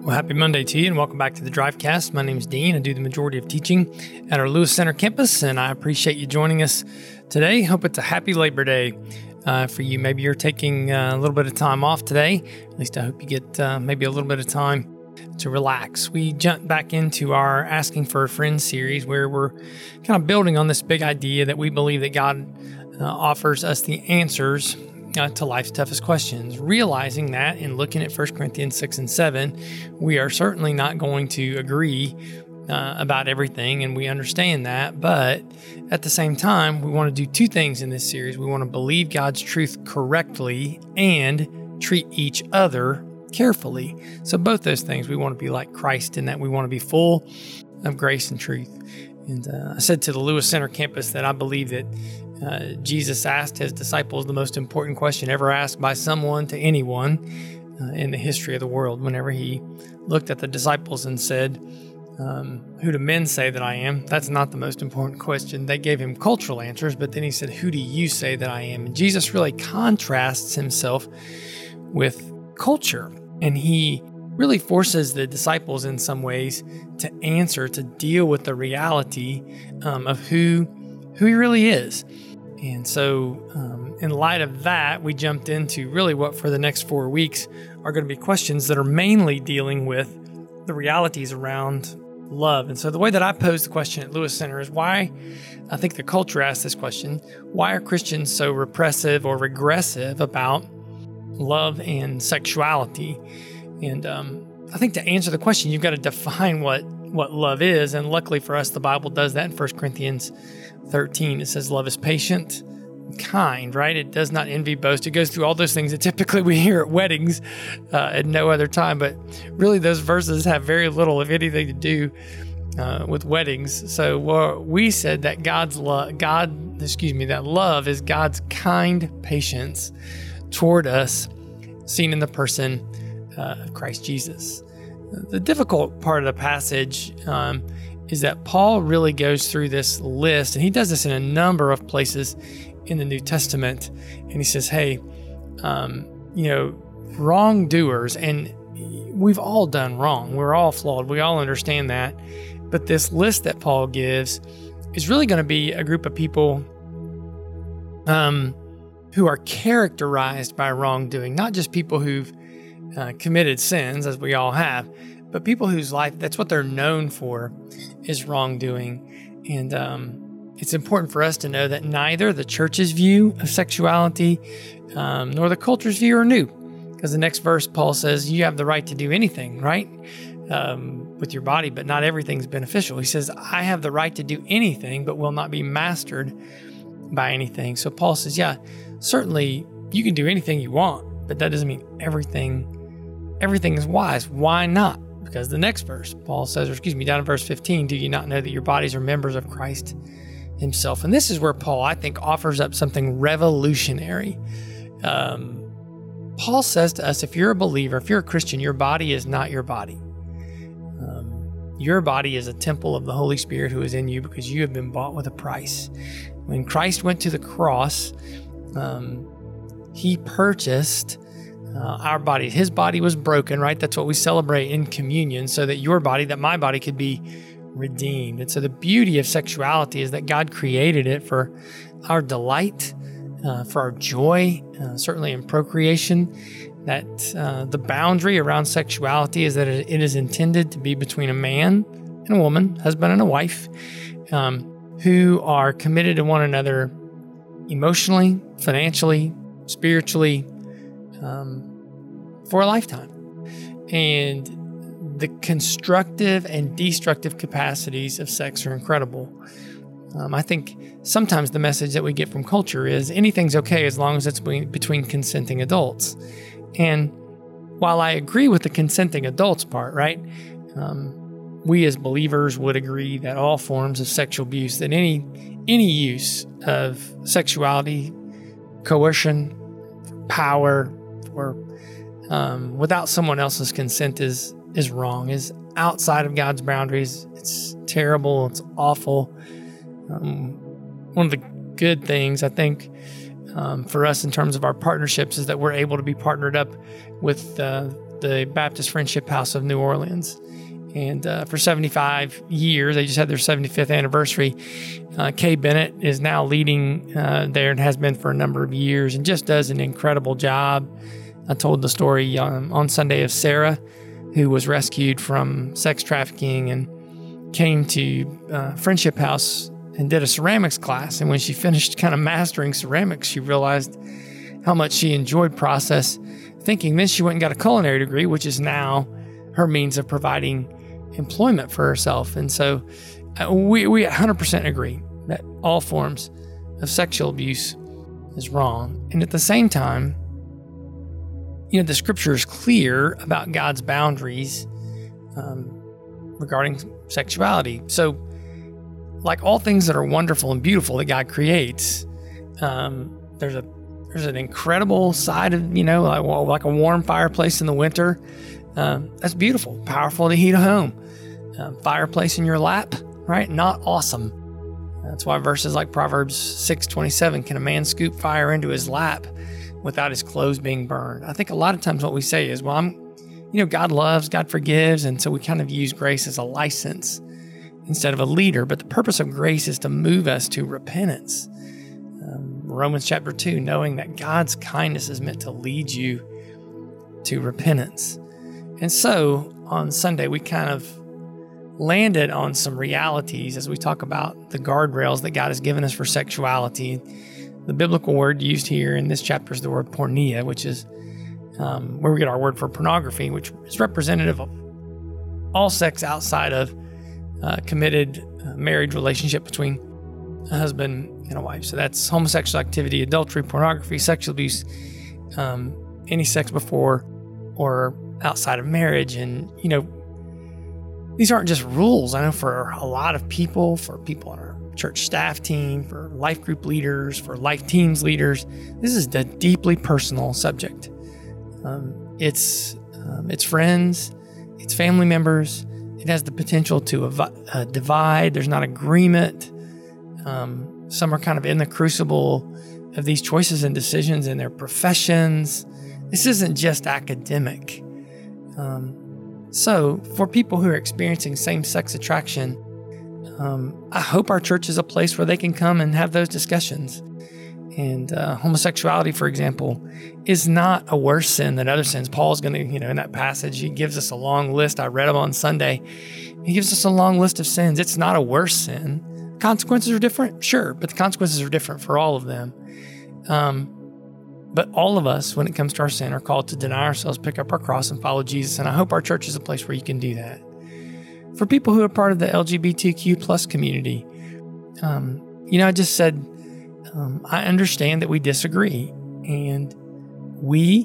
Well, happy Monday to you, and welcome back to the Drivecast. My name is Dean. I do the majority of teaching at our Lewis Center campus, and I appreciate you joining us today. Hope it's a happy Labor Day for you. Maybe you're taking a little bit of time off today. At least I hope you get maybe a little bit of time to relax. We jumped back into our Asking for a Friend series, where we're kind of building on this big idea that we believe that God offers us the answers to life's toughest questions, realizing that in looking at 1 Corinthians 6 and 7, we are certainly not going to agree about everything, and we understand that. But at the same time, we want to do two things in this series. We want to believe God's truth correctly and treat each other carefully. So both those things, we want to be like Christ in that we want to be full of grace and truth. And I said to the Lewis Center campus that I believe that Jesus asked his disciples the most important question ever asked by someone to anyone in the history of the world. Whenever he looked at the disciples and said, who do men say that I am? That's not the most important question. They gave him cultural answers, but then he said, who do you say that I am? And Jesus really contrasts himself with culture. And he really forces the disciples in some ways to answer, to deal with the reality of who he really is. And so in light of that, we jumped into really what for the next 4 weeks are going to be questions that are mainly dealing with the realities around love. And so the way that I pose the question at Lewis Center is why I think the culture asks this question: why are Christians so repressive or regressive about love and sexuality? And I think to answer the question, you've got to define what love is. And luckily for us, the Bible does that in 1 Corinthians 13. It says love is patient, kind, right? It does not envy, boast. It goes through all those things that typically we hear at weddings at no other time. But really, those verses have very little, if anything, to do with weddings. So we said that that love is God's kind patience toward us, seen in the person of Christ Jesus. The difficult part of the passage is that Paul really goes through this list, and he does this in a number of places in the New Testament. And he says, hey, wrongdoers, and we've all done wrong. We're all flawed. We all understand that. But this list that Paul gives is really going to be a group of people who are characterized by wrongdoing, not just people who've committed sins, as we all have, but people whose life, that's what they're known for, is wrongdoing. And it's important for us to know that neither the church's view of sexuality nor the culture's view are new. Because the next verse, Paul says, you have the right to do anything, right? With your body, but not everything's beneficial. He says, I have the right to do anything, but will not be mastered by anything. So Paul says, yeah, certainly you can do anything you want, but that doesn't mean everything is wise. Why not? Because the next verse, Paul says, down in verse 15, do you not know that your bodies are members of Christ himself? And this is where Paul, I think, offers up something revolutionary. Paul says to us, if you're a believer, if you're a Christian, your body is not your body. Your body is a temple of the Holy Spirit who is in you because you have been bought with a price. When Christ went to the cross, he purchased our body. His body was broken, right? That's what we celebrate in communion, so that your body, that my body, could be redeemed. And so the beauty of sexuality is that God created it for our delight, for our joy, certainly in procreation. That the boundary around sexuality is that it is intended to be between a man and a woman, husband and a wife, who are committed to one another emotionally, financially, spiritually, for a lifetime. And the constructive and destructive capacities of sex are incredible. I think sometimes the message that we get from culture is anything's okay as long as it's between consenting adults. And while I agree with the consenting adults part, right, we as believers would agree that all forms of sexual abuse, that any use of sexuality, coercion, power, or without someone else's consent is wrong, is outside of God's boundaries. It's terrible. It's awful. One of the good things, I think, for us in terms of our partnerships is that we're able to be partnered up with the Baptist Friendship House of New Orleans. And for 75 years, they just had their 75th anniversary. Kay Bennett is now leading there and has been for a number of years and just does an incredible job. I told the story on Sunday of Sarah, who was rescued from sex trafficking and came to Friendship House and did a ceramics class. And when she finished kind of mastering ceramics, she realized how much she enjoyed process thinking. Then she went and got a culinary degree, which is now her means of providing employment for herself. And so we 100% agree that all forms of sexual abuse is wrong. And at the same time, the scripture is clear about God's boundaries regarding sexuality. So like all things that are wonderful and beautiful that God creates, there's an incredible side of, like a warm fireplace in the winter. That's beautiful, powerful to heat a home. Fireplace in your lap, right? Not awesome. That's why verses like Proverbs 6:27, can a man scoop fire into his lap without his clothes being burned? I think a lot of times what we say is, well, God loves, God forgives, and so we kind of use grace as a license instead of a leader. But the purpose of grace is to move us to repentance. Romans chapter 2, knowing that God's kindness is meant to lead you to repentance. And so on Sunday, we kind of landed on some realities as we talk about the guardrails that God has given us for sexuality. The biblical word used here in this chapter is the word porneia, which is where we get our word for pornography, which is representative of all sex outside of committed marriage relationship between a husband and a wife. So that's homosexual activity, adultery, pornography, sexual abuse, any sex before or outside of marriage. And, these aren't just rules. I know for a lot of people, for people on our church staff team, for life group leaders, for life teams leaders, this is a deeply personal subject. It's friends, it's family members. It has the potential to divide. There's not agreement. Some are kind of in the crucible of these choices and decisions in their professions. This isn't just academic. So for people who are experiencing same-sex attraction, I hope our church is a place where they can come and have those discussions. And homosexuality, for example, is not a worse sin than other sins. Paul's going to, in that passage, he gives us a long list. I read them on Sunday. He gives us a long list of sins. It's not a worse sin. Consequences are different, sure, but the consequences are different for all of them. But all of us, when it comes to our sin, are called to deny ourselves, pick up our cross, and follow Jesus. And I hope our church is a place where you can do that. For people who are part of the LGBTQ plus community, I just said, I understand that we disagree, and we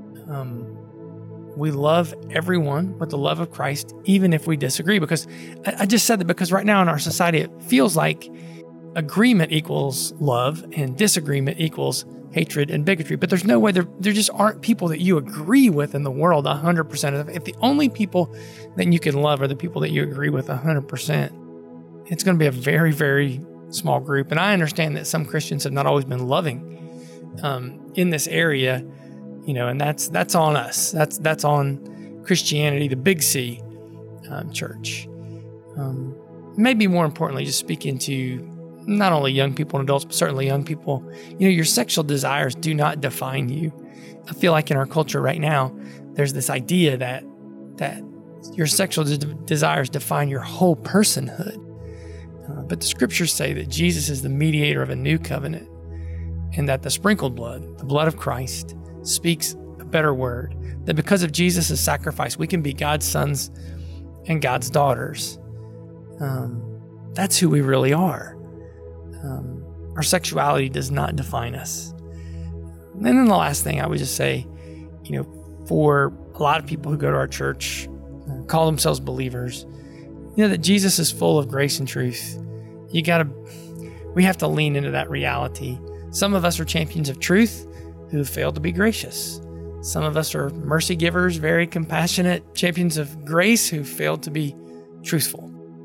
love everyone with the love of Christ, even if we disagree. Because I just said that because right now in our society, it feels like agreement equals love and disagreement equals hatred and bigotry. But there's no way, there just aren't people that you agree with in the world 100% of. If the only people that you can love are the people that you agree with 100%, it's going to be a very, very small group. And I understand that some Christians have not always been loving in this area, and that's on us. That's on Christianity, the big C church. Maybe more importantly, just speaking to not only young people and adults, but certainly young people, your sexual desires do not define you. I feel like in our culture right now, there's this idea that your sexual desires define your whole personhood. But the scriptures say that Jesus is the mediator of a new covenant, and that the sprinkled blood, the blood of Christ, speaks a better word. That because of Jesus' sacrifice, we can be God's sons and God's daughters. That's who we really are. Our sexuality does not define us. And then the last thing I would just say, for a lot of people who go to our church, call themselves believers, that Jesus is full of grace and truth. We have to lean into that reality. Some of us are champions of truth who fail to be gracious. Some of us are mercy givers, very compassionate champions of grace who fail to be truthful.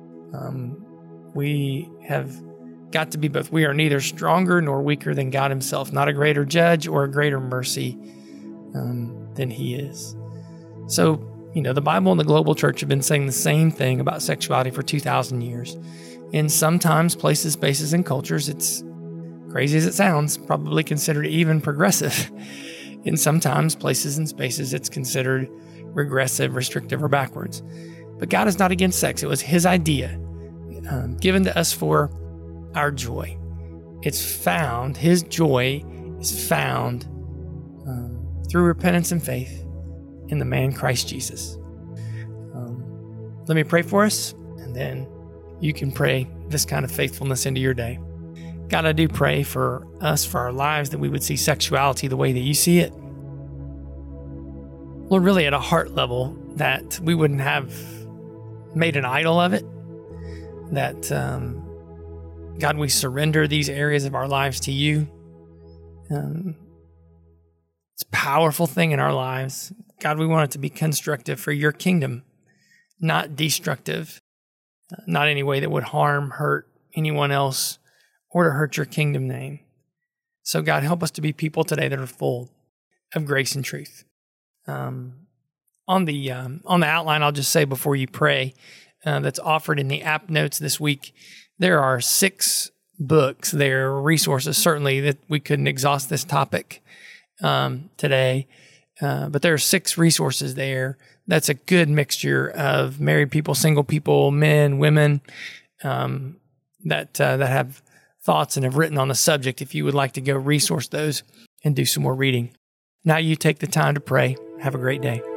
We have got to be both. We are neither stronger nor weaker than God himself, not a greater judge or a greater mercy than he is. So, the Bible and the global church have been saying the same thing about sexuality for 2,000 years. In sometimes places, spaces, and cultures, it's crazy as it sounds, probably considered even progressive. In sometimes places and spaces, it's considered regressive, restrictive, or backwards. But God is not against sex. It was His idea, given to us for our joy. His joy is found through repentance and faith in the man Christ Jesus. Let me pray for us, and then you can pray this kind of faithfulness into your day. God, I do pray for us, for our lives, that we would see sexuality the way that you see it. Lord, really at a heart level, that we wouldn't have made an idol of it, that, God, we surrender these areas of our lives to you. It's a powerful thing in our lives. God, we want it to be constructive for your kingdom, not destructive, not any way that would harm, hurt anyone else, or to hurt your kingdom name. So God, help us to be people today that are full of grace and truth. On the outline, I'll just say before you pray, that's offered in the app notes this week, there are 6 books there, resources, certainly that we couldn't exhaust this topic today, but there are 6 resources there. That's a good mixture of married people, single people, men, women, that have thoughts and have written on the subject. If you would like to go resource those and do some more reading. Now you take the time to pray. Have a great day.